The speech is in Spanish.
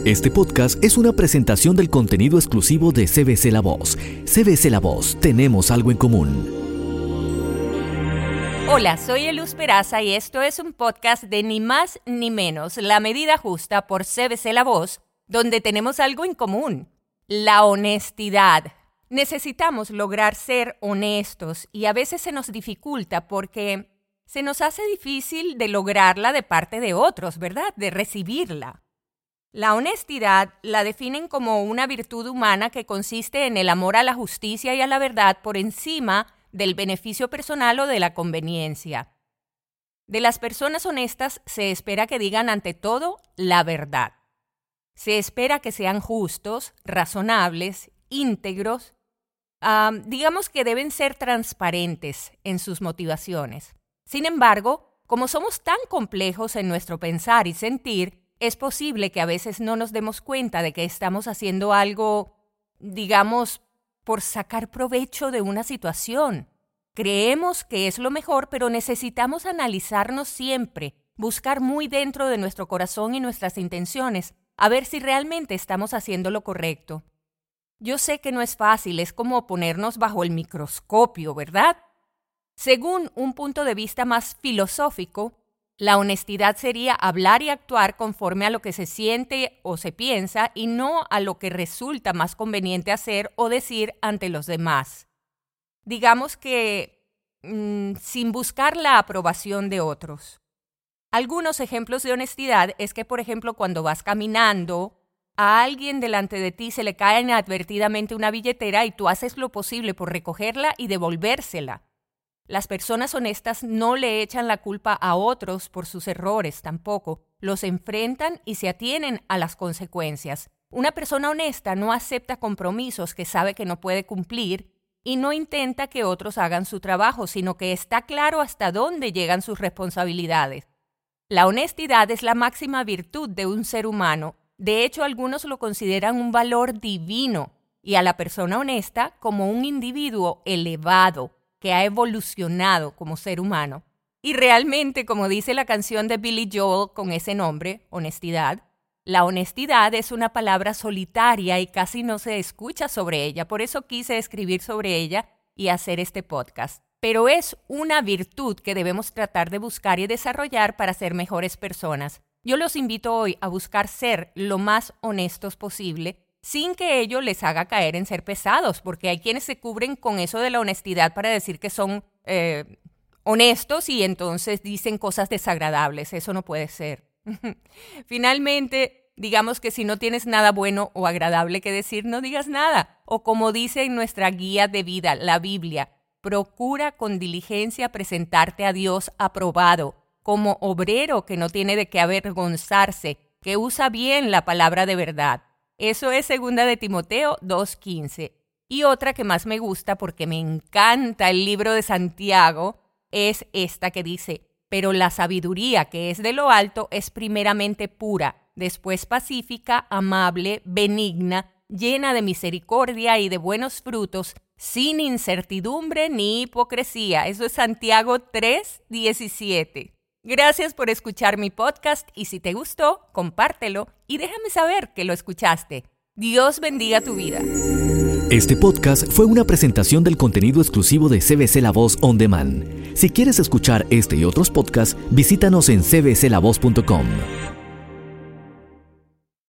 Este podcast es una presentación del contenido exclusivo de CBC La Voz. CBC La Voz, tenemos algo en común. Hola, soy Eluz Peraza y esto es un podcast de Ni Más Ni Menos, La Medida Justa por CBC La Voz, donde tenemos algo en común, la honestidad. Necesitamos lograr ser honestos y a veces se nos dificulta porque se nos hace difícil de lograrla de parte de otros, ¿verdad? De recibirla. La honestidad la definen como una virtud humana que consiste en el amor a la justicia y a la verdad por encima del beneficio personal o de la conveniencia. De las personas honestas se espera que digan ante todo la verdad. Se espera que sean justos, razonables, íntegros. Digamos que deben ser transparentes en sus motivaciones. Sin embargo, como somos tan complejos en nuestro pensar y sentir, es posible que a veces no nos demos cuenta de que estamos haciendo algo, digamos, por sacar provecho de una situación. Creemos que es lo mejor, pero necesitamos analizarnos siempre, buscar muy dentro de nuestro corazón y nuestras intenciones, a ver si realmente estamos haciendo lo correcto. Yo sé que no es fácil, es como ponernos bajo el microscopio, ¿verdad? Según un punto de vista más filosófico, la honestidad sería hablar y actuar conforme a lo que se siente o se piensa y no a lo que resulta más conveniente hacer o decir ante los demás. Digamos que sin buscar la aprobación de otros. Algunos ejemplos de honestidad es que, por ejemplo, cuando vas caminando, a alguien delante de ti se le cae inadvertidamente una billetera y tú haces lo posible por recogerla y devolvérsela. Las personas honestas no le echan la culpa a otros por sus errores tampoco. Los enfrentan y se atienen a las consecuencias. Una persona honesta no acepta compromisos que sabe que no puede cumplir y no intenta que otros hagan su trabajo, sino que está claro hasta dónde llegan sus responsabilidades. La honestidad es la máxima virtud de un ser humano. De hecho, algunos lo consideran un valor divino y a la persona honesta como un individuo elevado, que ha evolucionado como ser humano. Y realmente, como dice la canción de Billy Joel con ese nombre, honestidad, la honestidad es una palabra solitaria y casi no se escucha sobre ella. Por eso quise escribir sobre ella y hacer este podcast. Pero es una virtud que debemos tratar de buscar y desarrollar para ser mejores personas. Yo los invito hoy a buscar ser lo más honestos posible, sin que ello les haga caer en ser pesados, porque hay quienes se cubren con eso de la honestidad para decir que son honestos y entonces dicen cosas desagradables. Eso no puede ser. Finalmente, digamos que si no tienes nada bueno o agradable que decir, no digas nada. O como dice en nuestra guía de vida, la Biblia, procura con diligencia presentarte a Dios aprobado, como obrero que no tiene de qué avergonzarse, que usa bien la palabra de verdad. Eso es 2 de Timoteo 2:15. Y otra que más me gusta porque me encanta el libro de Santiago es esta que dice: pero la sabiduría que es de lo alto es primeramente pura, después pacífica, amable, benigna, llena de misericordia y de buenos frutos, sin incertidumbre ni hipocresía. Eso es Santiago 3:17. Gracias por escuchar mi podcast y si te gustó, compártelo y déjame saber que lo escuchaste. Dios bendiga tu vida. Este podcast fue una presentación del contenido exclusivo de CBC La Voz On Demand. Si quieres escuchar este y otros podcasts, visítanos en cbclavoz.com.